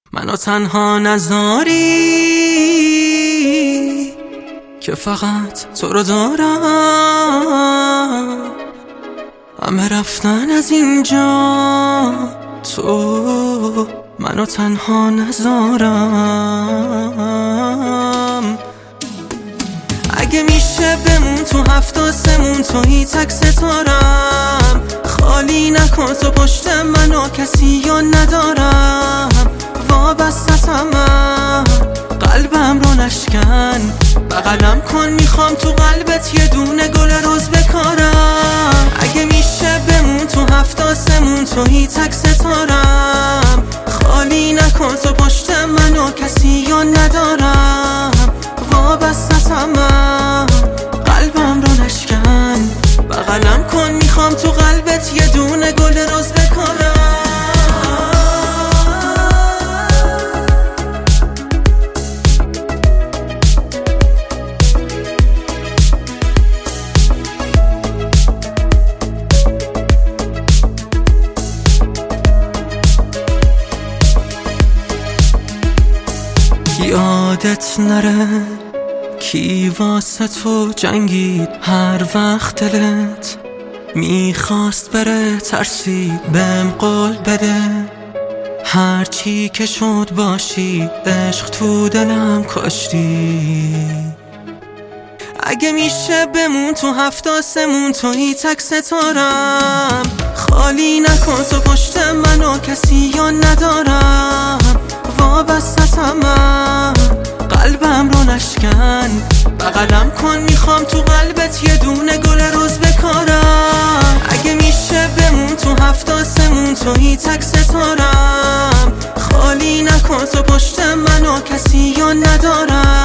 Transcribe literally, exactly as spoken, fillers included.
منو تنها نذاری که فقط تو رو دارم، همه رفتن از اینجا، تو منو تنها نذارم. اگه میشه بمون تو هفت آسمون، تویی تک ستارم، خالی نکن تو پشت منو، کسی یا ندارم، وابسته‌ام، قلبم رو نشکن، بغلم کن، میخوام تو قلبت یه دونه گل روز بکارم. اگه میشه بمون تو هفت آسمون، تویی تک ستارم، خالی نکن تو پشت منو، کسی یا ندارم، وابسته‌ام، قلبم رو نشکن، بغلم کن، میخوام تو قلبت یه دونه گل روز بکارم. یادت نره کی واسه تو جنگید، هر وقت دلت میخواست بره، ترسید بهم قول بده، هر چی که شد باشی، عشق تو دلم کاشتی. اگه میشه بمون تو هفت آسمون، تویی تک ستارم، خالی نکن تو پشت منو، کسی یا ندارم، وابسته‌ام، قلبم رو نشکن، بغلم کن، میخوام تو قلبت یه دونه گل روز بکارم. اگه میشه بمون تو هفت آسمون، تویی تک ستارم، خالی نکن تو پشت منو، کسی یا ندارم،